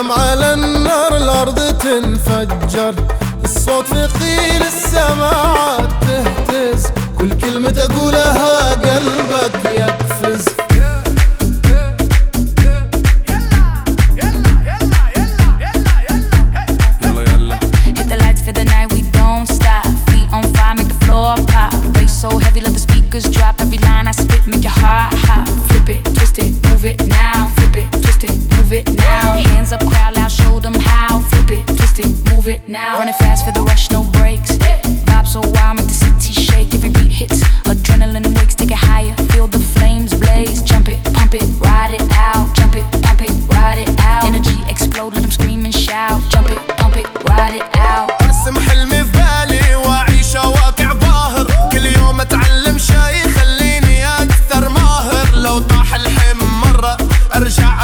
سلام على النار الأرض تنفجر، الصوت ثقيل السماعات تهتز، كل كلمة أقولها قلبك يقفز. So heavy, let the speakers drop. Every line I spit, make your heart hop. Flip it, twist it, move it now. Flip it, twist it, move it now. Hands up, crowd loud, show them how. Flip it, twist it, move it now. Running fast for the rush, no brakes. Vibe so wild, make the city shake. Every beat hits, adrenaline wakes. Take it higher, feel the flames blaze. Jump it, pump it, ride it out. Jump it, pump it, ride it out. Energy explode, let them scream and shout. Jump it, pump it, ride it out. ارسم حلمي في بالي واعيشه واقع باهر، كل يوم اتعلم شي يخليني اكثر ماهر. لو طاح الحلم مره ارجع